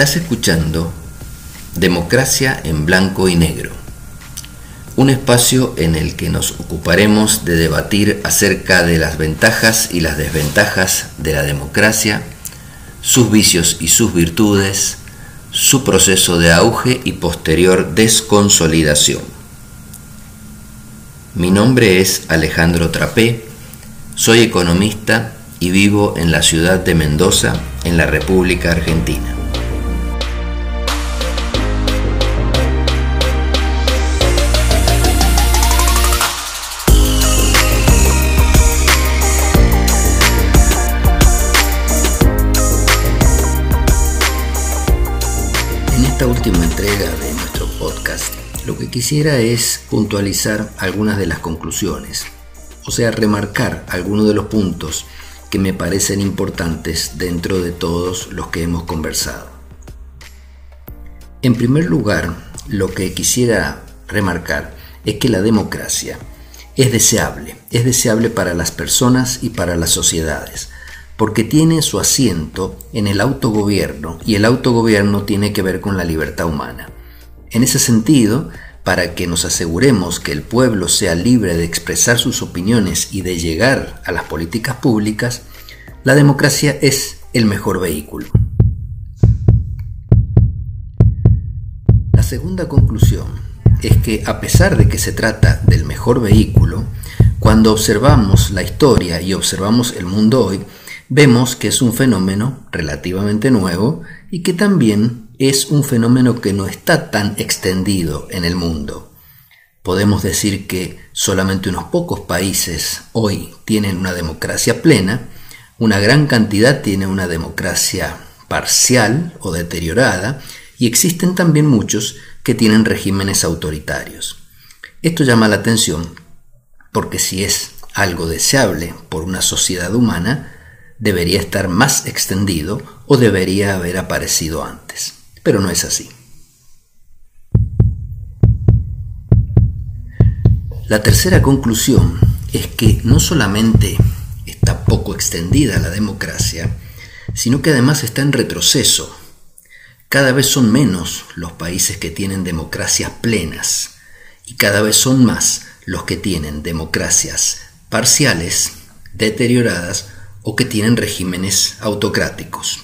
Estás escuchando Democracia en Blanco y Negro, un espacio en el que nos ocuparemos de debatir acerca de las ventajas y las desventajas de la democracia, sus vicios y sus virtudes, su proceso de auge y posterior desconsolidación. Mi nombre es Alejandro Trapé, soy economista y vivo en la ciudad de Mendoza, en la República Argentina. En esta última entrega de nuestro podcast, lo que quisiera es puntualizar algunas de las conclusiones, o sea, remarcar algunos de los puntos que me parecen importantes dentro de todos los que hemos conversado. En primer lugar, lo que quisiera remarcar es que la democracia es deseable para las personas y para las sociedades, porque tiene su asiento en el autogobierno, y el autogobierno tiene que ver con la libertad humana. En ese sentido, para que nos aseguremos que el pueblo sea libre de expresar sus opiniones y de llegar a las políticas públicas, la democracia es el mejor vehículo. La segunda conclusión es que, a pesar de que se trata del mejor vehículo, cuando observamos la historia y observamos el mundo hoy, vemos que es un fenómeno relativamente nuevo y que también es un fenómeno que no está tan extendido en el mundo. Podemos decir que solamente unos pocos países hoy tienen una democracia plena, una gran cantidad tiene una democracia parcial o deteriorada, y existen también muchos que tienen regímenes autoritarios. Esto llama la atención porque si es algo deseable por una sociedad humana, debería estar más extendido o debería haber aparecido antes, pero no es así. La tercera conclusión es que no solamente está poco extendida la democracia, sino que además está en retroceso. Cada vez son menos los países que tienen democracias plenas y cada vez son más los que tienen democracias parciales, deterioradas o que tienen regímenes autocráticos.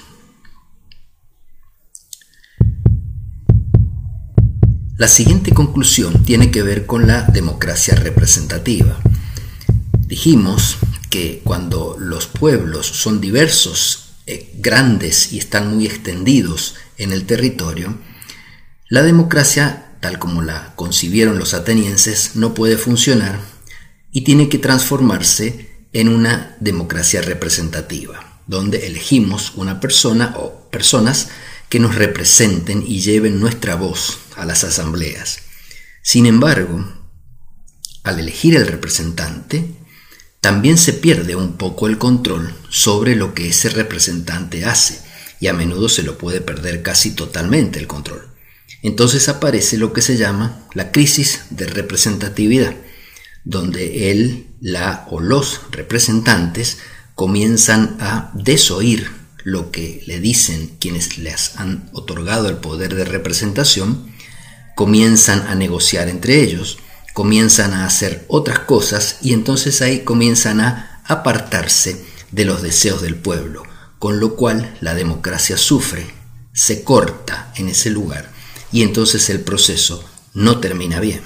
La siguiente conclusión tiene que ver con la democracia representativa. Dijimos que cuando los pueblos son diversos, grandes y están muy extendidos en el territorio, la democracia, tal como la concibieron los atenienses, no puede funcionar y tiene que transformarse en una democracia representativa, donde elegimos una persona o personas que nos representen y lleven nuestra voz a las asambleas. Sin embargo, al elegir el representante, también se pierde un poco el control sobre lo que ese representante hace, y a menudo se lo puede perder casi totalmente el control. Entonces aparece lo que se llama la crisis de representatividad, donde él, la o los representantes comienzan a desoír lo que le dicen quienes les han otorgado el poder de representación, comienzan a negociar entre ellos, comienzan a hacer otras cosas y entonces ahí comienzan a apartarse de los deseos del pueblo, con lo cual la democracia sufre, se corta en ese lugar y entonces el proceso no termina bien.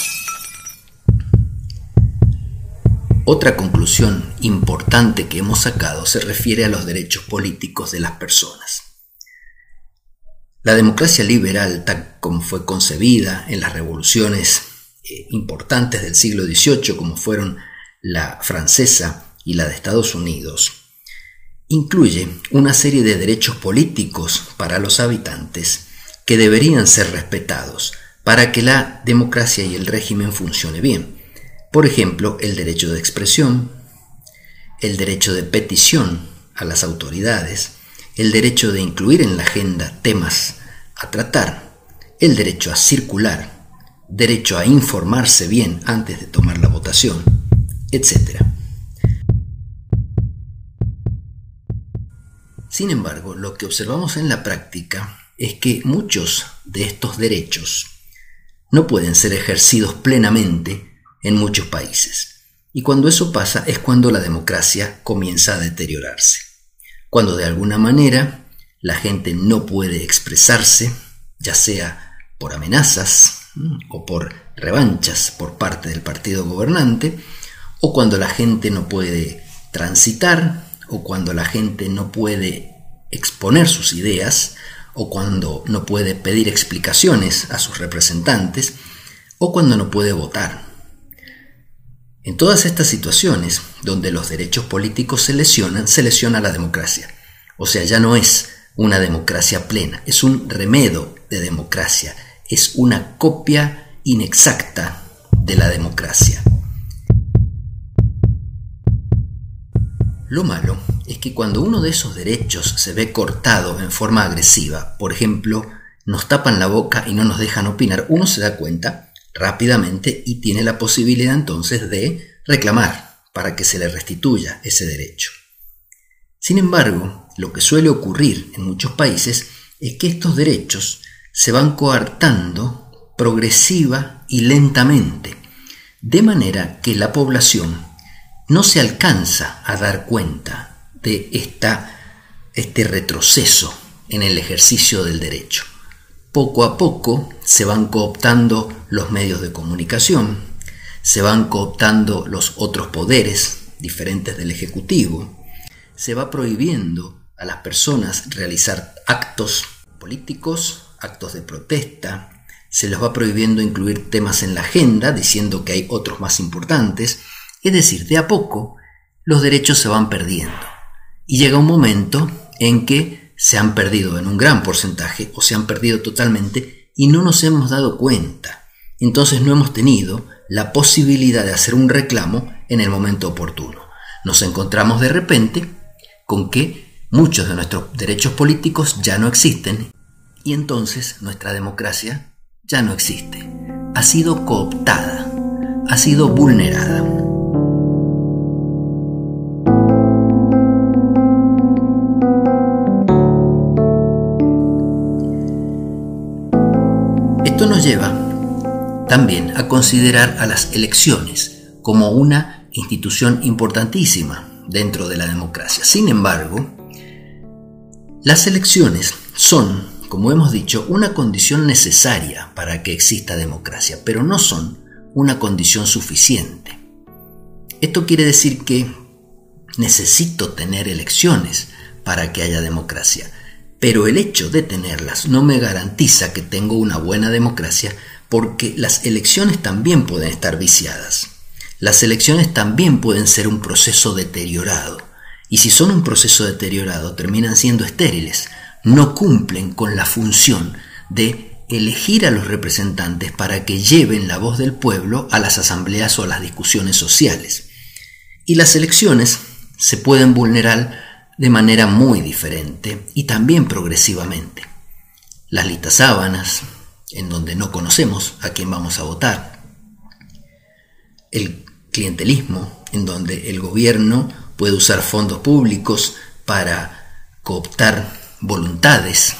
Otra conclusión importante que hemos sacado se refiere a los derechos políticos de las personas. La democracia liberal, tal como fue concebida en las revoluciones importantes del siglo XVIII, como fueron la francesa y la de Estados Unidos, incluye una serie de derechos políticos para los habitantes que deberían ser respetados para que la democracia y el régimen funcione bien. Por ejemplo, el derecho de expresión, el derecho de petición a las autoridades, el derecho de incluir en la agenda temas a tratar, el derecho a circular, derecho a informarse bien antes de tomar la votación, etc. Sin embargo, lo que observamos en la práctica es que muchos de estos derechos no pueden ser ejercidos plenamente en muchos países. Y cuando eso pasa es cuando la democracia comienza a deteriorarse. Cuando de alguna manera la gente no puede expresarse, ya sea por amenazas o por revanchas por parte del partido gobernante, o cuando la gente no puede transitar, o cuando la gente no puede exponer sus ideas, o cuando no puede pedir explicaciones a sus representantes, o cuando no puede votar. En todas estas situaciones donde los derechos políticos se lesiona la democracia. O sea, ya no es una democracia plena, es un remedo de democracia, es una copia inexacta de la democracia. Lo malo es que cuando uno de esos derechos se ve cortado en forma agresiva, por ejemplo, nos tapan la boca y no nos dejan opinar, uno se da cuenta rápidamente y tiene la posibilidad entonces de reclamar para que se le restituya ese derecho. Sin embargo, lo que suele ocurrir en muchos países es que estos derechos se van coartando progresiva y lentamente, de manera que la población no se alcanza a dar cuenta de este retroceso en el ejercicio del derecho. Poco a poco se van cooptando los medios de comunicación, se van cooptando los otros poderes diferentes del Ejecutivo, se va prohibiendo a las personas realizar actos políticos, actos de protesta, se les va prohibiendo incluir temas en la agenda diciendo que hay otros más importantes, es decir, de a poco los derechos se van perdiendo y llega un momento en que se han perdido en un gran porcentaje o se han perdido totalmente y no nos hemos dado cuenta. Entonces no hemos tenido la posibilidad de hacer un reclamo en el momento oportuno. Nos encontramos de repente con que muchos de nuestros derechos políticos ya no existen y entonces nuestra democracia ya no existe. Ha sido cooptada, ha sido vulnerada. Esto nos lleva también a considerar a las elecciones como una institución importantísima dentro de la democracia. Sin embargo, las elecciones son, como hemos dicho, una condición necesaria para que exista democracia, pero no son una condición suficiente. Esto quiere decir que necesito tener elecciones para que haya democracia. Pero el hecho de tenerlas no me garantiza que tengo una buena democracia porque las elecciones también pueden estar viciadas. Las elecciones también pueden ser un proceso deteriorado. Y si son un proceso deteriorado, terminan siendo estériles. No cumplen con la función de elegir a los representantes para que lleven la voz del pueblo a las asambleas o a las discusiones sociales. Y las elecciones se pueden vulnerar de manera muy diferente y también progresivamente. Las listas sábanas, en donde no conocemos a quién vamos a votar. El clientelismo, en donde el gobierno puede usar fondos públicos para cooptar voluntades.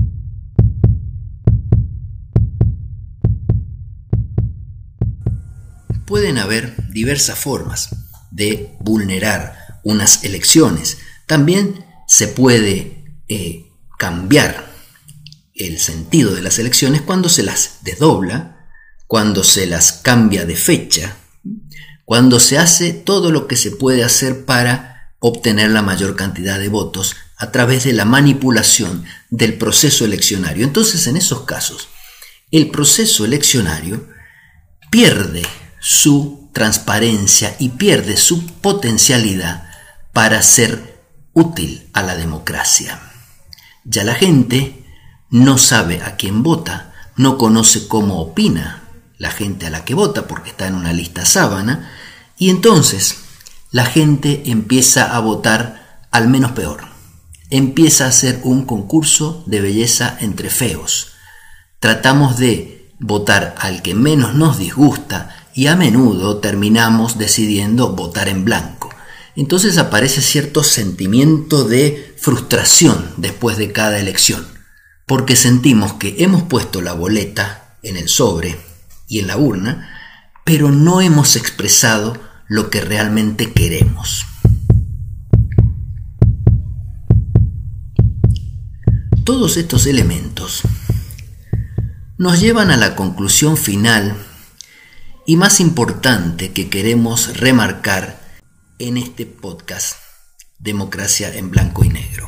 Pueden haber diversas formas de vulnerar unas elecciones. También se puede cambiar el sentido de las elecciones cuando se las desdobla, cuando se las cambia de fecha, cuando se hace todo lo que se puede hacer para obtener la mayor cantidad de votos a través de la manipulación del proceso eleccionario. Entonces, en esos casos, el proceso eleccionario pierde su transparencia y pierde su potencialidad para ser útil a la democracia. Ya la gente no sabe a quién vota, no conoce cómo opina la gente a la que vota porque está en una lista sábana, y entonces la gente empieza a votar al menos peor. Empieza a ser un concurso de belleza entre feos. Tratamos de votar al que menos nos disgusta y a menudo terminamos decidiendo votar en blanco. Entonces aparece cierto sentimiento de frustración después de cada elección, porque sentimos que hemos puesto la boleta en el sobre y en la urna, pero no hemos expresado lo que realmente queremos. Todos estos elementos nos llevan a la conclusión final y más importante que queremos remarcar en este podcast, Democracia en Blanco y Negro.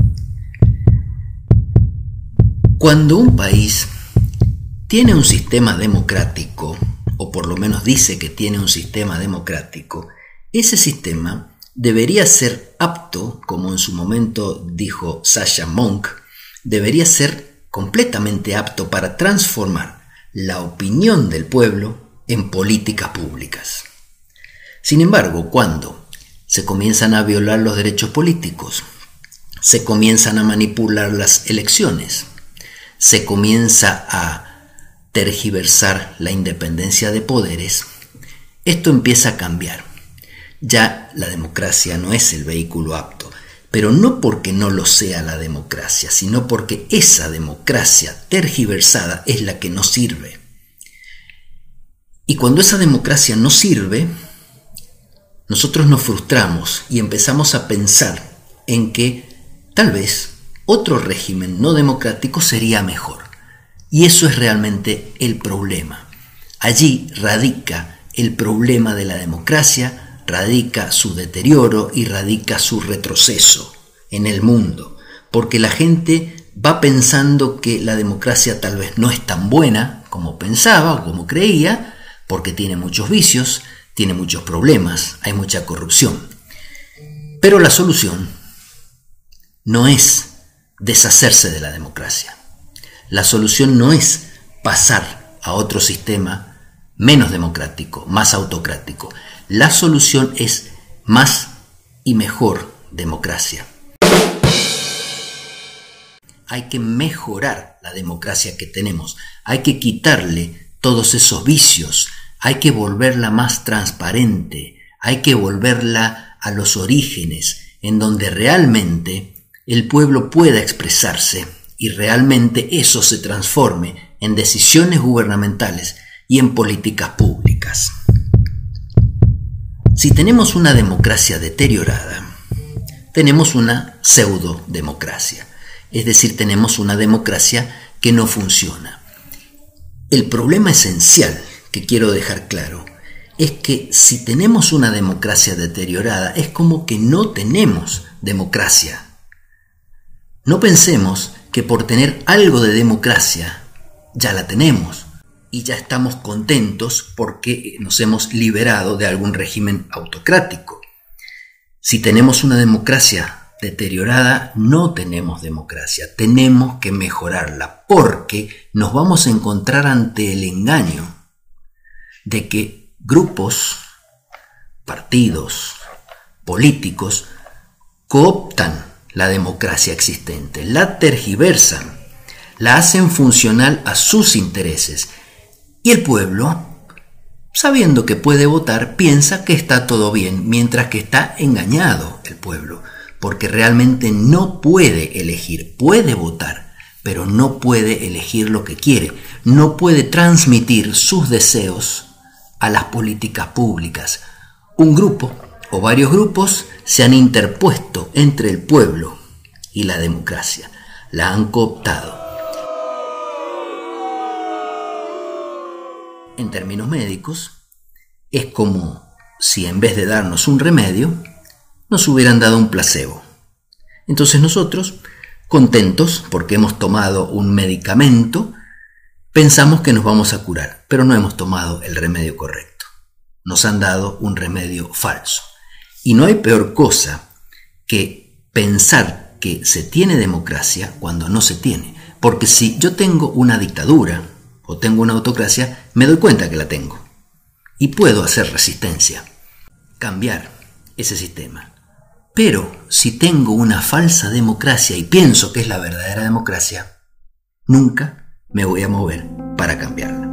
Cuando un país tiene un sistema democrático, o por lo menos dice que tiene un sistema democrático, ese sistema debería ser apto, como en su momento dijo Sasha Monk, debería ser completamente apto para transformar la opinión del pueblo en políticas públicas. Sin embargo, cuando se comienzan a violar los derechos políticos, se comienzan a manipular las elecciones, se comienza a tergiversar la independencia de poderes, esto empieza a cambiar. Ya la democracia no es el vehículo apto, pero no porque no lo sea la democracia, sino porque esa democracia tergiversada es la que no sirve. Y cuando esa democracia no sirve, nosotros nos frustramos y empezamos a pensar en que tal vez otro régimen no democrático sería mejor. Y eso es realmente el problema. Allí radica el problema de la democracia, radica su deterioro y radica su retroceso en el mundo, porque la gente va pensando que la democracia tal vez no es tan buena como pensaba o como creía, porque tiene muchos vicios, tiene muchos problemas, hay mucha corrupción. Pero la solución no es deshacerse de la democracia. La solución no es pasar a otro sistema menos democrático, más autocrático. La solución es más y mejor democracia. Hay que mejorar la democracia que tenemos. Hay que quitarle todos esos vicios. Hay que volverla más transparente. Hay que volverla a los orígenes, en donde realmente el pueblo pueda expresarse y realmente eso se transforme en decisiones gubernamentales y en políticas públicas. Si tenemos una democracia deteriorada, tenemos una pseudodemocracia, es decir, tenemos una democracia que no funciona. El problema esencial que quiero dejar claro es que si tenemos una democracia deteriorada, es como que no tenemos democracia. No pensemos que por tener algo de democracia ya la tenemos y ya estamos contentos porque nos hemos liberado de algún régimen autocrático. Si tenemos una democracia deteriorada, no tenemos democracia, tenemos que mejorarla porque nos vamos a encontrar ante el engaño de que grupos, partidos, políticos cooptan la democracia existente, la tergiversan, la hacen funcional a sus intereses y el pueblo, sabiendo que puede votar, piensa que está todo bien, mientras que está engañado el pueblo, porque realmente no puede elegir, puede votar, pero no puede elegir lo que quiere, no puede transmitir sus deseos a las políticas públicas. Un grupo o varios grupos se han interpuesto entre el pueblo y la democracia, la han cooptado. En términos médicos, es como si en vez de darnos un remedio, nos hubieran dado un placebo. Entonces nosotros, contentos porque hemos tomado un medicamento, pensamos que nos vamos a curar, pero no hemos tomado el remedio correcto. Nos han dado un remedio falso. Y no hay peor cosa que pensar que se tiene democracia cuando no se tiene. Porque si yo tengo una dictadura o tengo una autocracia, me doy cuenta que la tengo. Y puedo hacer resistencia, cambiar ese sistema. Pero si tengo una falsa democracia y pienso que es la verdadera democracia, nunca me voy a mover para cambiarla.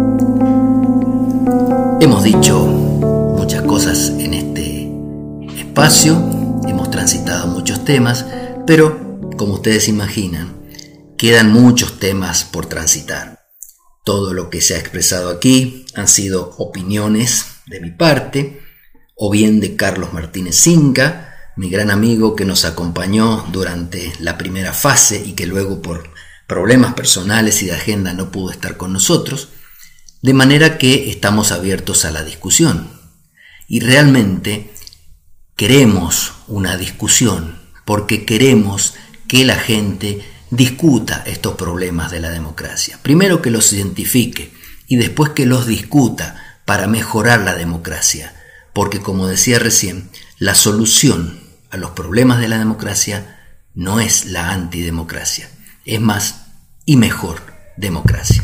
Hemos dicho muchas cosas en este espacio, hemos transitado muchos temas, pero como ustedes imaginan, quedan muchos temas por transitar. Todo lo que se ha expresado aquí han sido opiniones de mi parte, o bien de Carlos Martínez Cinca, mi gran amigo que nos acompañó durante la primera fase y que luego por problemas personales y de agenda no pudo estar con nosotros, de manera que estamos abiertos a la discusión. Y realmente queremos una discusión porque queremos que la gente discuta estos problemas de la democracia. Primero que los identifique y después que los discuta para mejorar la democracia. Porque como decía recién, la solución a los problemas de la democracia no es la antidemocracia, es más y mejor democracia.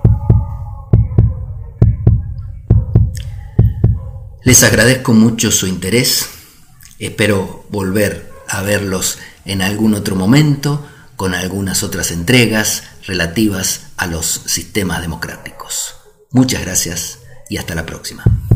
Les agradezco mucho su interés, espero volver a verlos en algún otro momento con algunas otras entregas relativas a los sistemas democráticos. Muchas gracias y hasta la próxima.